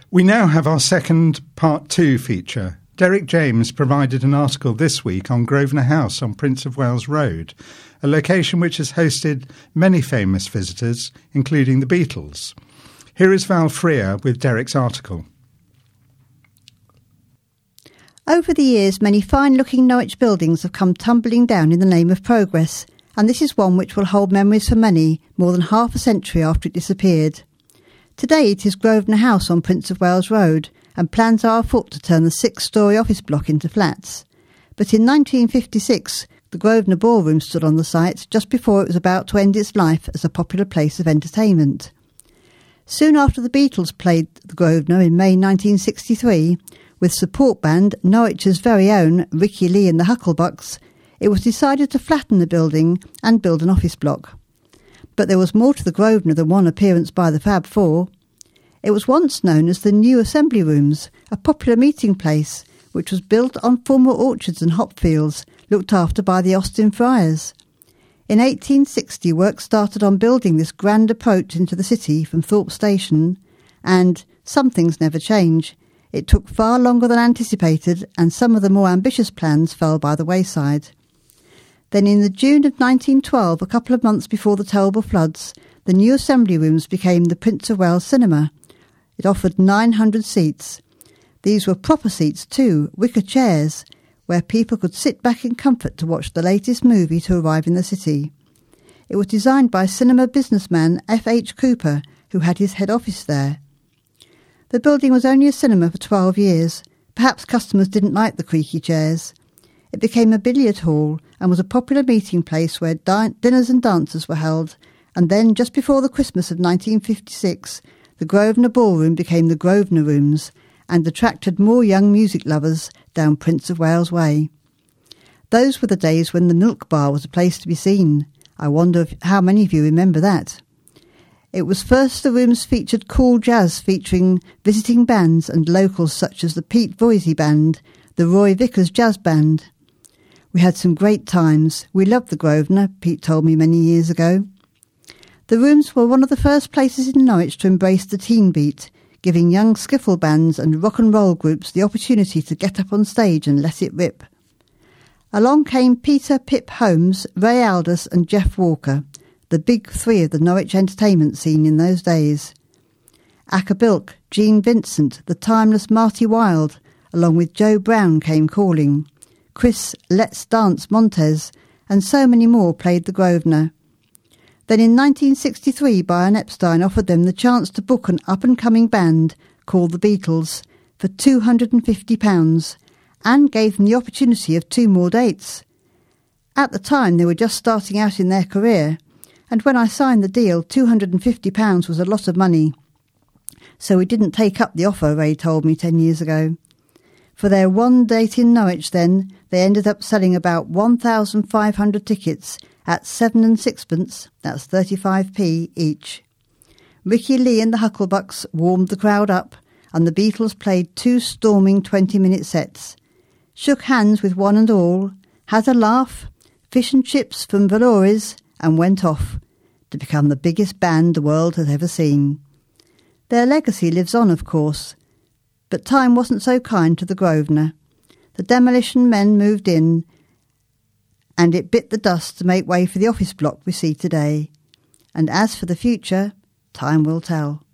We now have our second Part 2 feature. Derek James provided an article this week on Grosvenor House on Prince of Wales Road, a location which has hosted many famous visitors, including the Beatles. Here is Val Freer with Derek's article. Over the years, many fine-looking Norwich buildings have come tumbling down in the name of progress, and this is one which will hold memories for many more than half a century after it disappeared. Today it is Grosvenor House on Prince of Wales Road, and plans are afoot to turn the 6-storey office block into flats. But in 1956, the Grosvenor Ballroom stood on the site just before it was about to end its life as a popular place of entertainment. Soon after the Beatles played the Grosvenor in May 1963, with support band Norwich's very own Ricky Lee and the Hucklebucks, it was decided to flatten the building and build an office block. But there was more to the Grosvenor than one appearance by the Fab Four. It was once known as the New Assembly Rooms, a popular meeting place which was built on former orchards and hop fields looked after by the Austin Friars. In 1860, work started on building this grand approach into the city from Thorpe Station, and some things never change. It took far longer than anticipated, and some of the more ambitious plans fell by the wayside. Then in the June of 1912, a couple of months before the terrible floods, the New Assembly Rooms became the Prince of Wales Cinema. It offered 900 seats. These were proper seats too, wicker chairs, where people could sit back in comfort to watch the latest movie to arrive in the city. It was designed by cinema businessman F.H. Cooper, who had his head office there. The building was only a cinema for 12 years. Perhaps customers didn't like the creaky chairs. It became a billiard hall and was a popular meeting place where dinners and dances were held, and then, just before the Christmas of 1956, the Grosvenor Ballroom became the Grosvenor Rooms and attracted more young music lovers down Prince of Wales Way. Those were the days when the Milk Bar was a place to be seen. I wonder how many of you remember that. It was first the rooms featured cool jazz featuring visiting bands and locals such as the Pete Voisey Band, the Roy Vickers Jazz Band. We had some great times. We loved the Grosvenor, Pete told me many years ago. The rooms were one of the first places in Norwich to embrace the teen beat, giving young skiffle bands and rock and roll groups the opportunity to get up on stage and let it rip. Along came Peter Pip Holmes, Ray Aldous and Jeff Walker, the big three of the Norwich entertainment scene in those days. Acker Bilk, Gene Vincent, the timeless Marty Wilde, along with Joe Brown came calling. Chris Let's Dance Montez, and so many more played the Grosvenor. Then in 1963, Brian Epstein offered them the chance to book an up-and-coming band called the Beatles for £250 and gave them the opportunity of 2 more dates. At the time, they were just starting out in their career, and when I signed the deal, £250 was a lot of money. So we didn't take up the offer, Ray told me 10 years ago. For their one date in Norwich then, they ended up selling about 1,500 tickets at 7 and 6pence, that's 35p each. Ricky Lee and the Hucklebucks warmed the crowd up, and the Beatles played 2 storming 20-minute sets. Shook hands with one and all, had a laugh, fish and chips from Valori's, and went off to become the biggest band the world has ever seen. Their legacy lives on, of course, but time wasn't so kind to the Grosvenor. The demolition men moved in, and it bit the dust to make way for the office block we see today. And as for the future, time will tell.